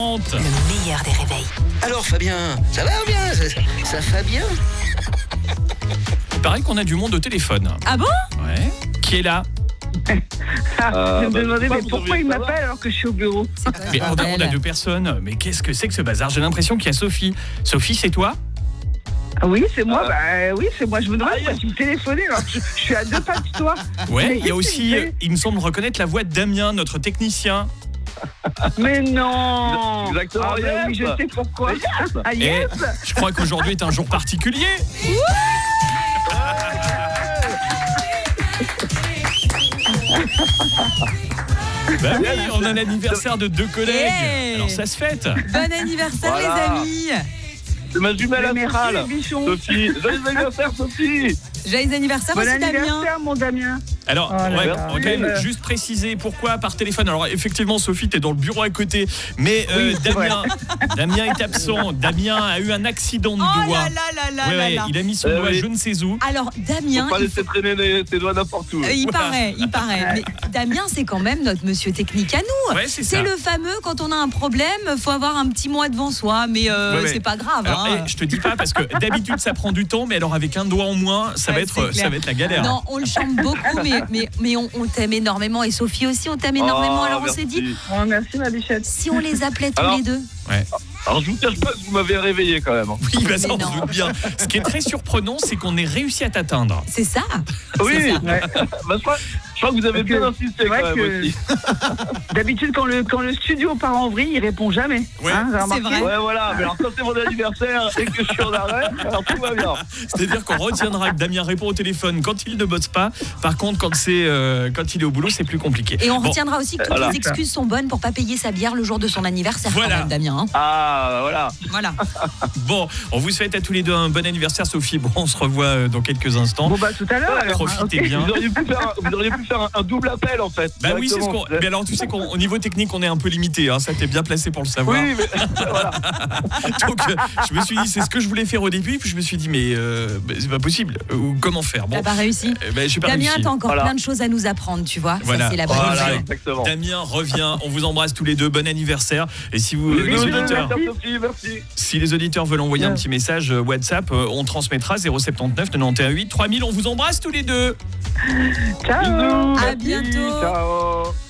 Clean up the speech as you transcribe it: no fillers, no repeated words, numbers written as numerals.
Le meilleur des réveils. Alors Fabien, ça va bien ça va bien. Il paraît qu'on a du monde au téléphone. Ah bon? Ouais. Qui est là? Je me demandais mais pourquoi il m'appelle alors que je suis au bureau. Mais on a deux personnes. Mais qu'est-ce que c'est que ce bazar? J'ai l'impression qu'il y a Sophie. Sophie, c'est toi? Oui, c'est moi. Oui, c'est moi. Je me demande pourquoi tu me téléphonais alors que je suis à deux pas de toi. Ouais, il y a aussi, il me semble reconnaître la voix de Damien, notre technicien. Mais non. Exactement. Ah, bah oui, je sais pourquoi. Ah, yes. Je crois qu'aujourd'hui est un jour particulier. Bah oui, on a l'anniversaire de deux collègues. Hey. Alors ça se fête. Bon anniversaire Voilà. les amis. C'est ma jumelle Merci, astrale. bichon. Sophie, joyeux anniversaire Sophie. Joyeux anniversaire Bon aussi Damien. anniversaire, mon Damien. Alors, Oh là ouais, là. on va quand même juste préciser pourquoi par téléphone. Alors, effectivement, Sophie, t'es dans le bureau à côté, mais Oui, c'est Damien est absent. Damien a eu un accident de Oh doigt. là là là là Ouais, là ouais, là. il a mis son doigt oui. je ne sais où. Alors Damien, Faut pas laisser traîner tes doigts n'importe où. il paraît. Mais Damien, c'est quand même notre monsieur technique à nous. Ouais, c'est ça. C'est le fameux, quand on a un problème, faut avoir un petit mois devant soi, mais Ouais. c'est pas grave. Alors, hein. je te dis pas parce que d'habitude ça prend du temps, mais alors avec un doigt en moins, ça va Ouais, être c'est clair. la galère. Non, on le chante beaucoup, mais on t'aime énormément. Et Sophie aussi, on t'aime énormément. Alors on s'est dit, Oh, merci, ma bichette. si on les appelait tous Alors, les deux. Alors je vous cache pas que vous m'avez réveillé quand même. Oui, bah ça Mais on se non. doute bien. Ce qui est très surprenant, c'est qu'on ait réussi à t'atteindre. C'est ça. Oui. ça. Ouais. Bah, je crois que vous avez Parce que bien insisté c'est vrai quand même que- aussi. D'habitude, quand le studio part en vrille, il répond jamais. Ouais. Hein, vous avez C'est remarqué vrai. Ouais voilà, mais alors quand c'est mon anniversaire et que je suis en arrêt, alors tout va bien. C'est-à-dire qu'on retiendra que Damien répond au téléphone quand il ne bosse pas. Par contre, quand il est au boulot, c'est plus compliqué. Et on Bon, retiendra aussi que toutes voilà. les excuses sont bonnes pour pas payer sa bière le jour de son anniversaire. Voilà. Quand même, Damien. Hein. Ah voilà. Voilà. Bon, on vous souhaite à tous les deux un bon anniversaire, Sophie. Bon, on se revoit dans quelques instants. Bon, bah, tout à l'heure. alors. Profitez Ok. bien. Vous auriez pu faire un double appel en fait. Bah oui, c'est ce qu'on. directement. Mais alors, tu sais qu'au niveau technique, on est un peu limité. Hein, ça, t'es bien placé pour le savoir. Oui, mais voilà. Donc, je me suis dit, c'est ce que je voulais faire au début. Puis je me suis dit, mais c'est pas possible. Ou comment faire? Bon, T'as pas réussi. j'ai pas Damien, réussi. t'as encore Voilà. plein de choses à nous apprendre, tu vois. Voilà. Ça, c'est la bonne Voilà, nouvelle. exactement. Damien revient. On vous embrasse tous les deux. Bon anniversaire. Et si vous, les Bisous, auditeurs, merci, Sophie, merci. si les auditeurs veulent envoyer un petit message WhatsApp, on transmettra 079 91 8 3000. On vous embrasse tous les deux. Ciao. Bisous. À merci, bientôt. Ciao.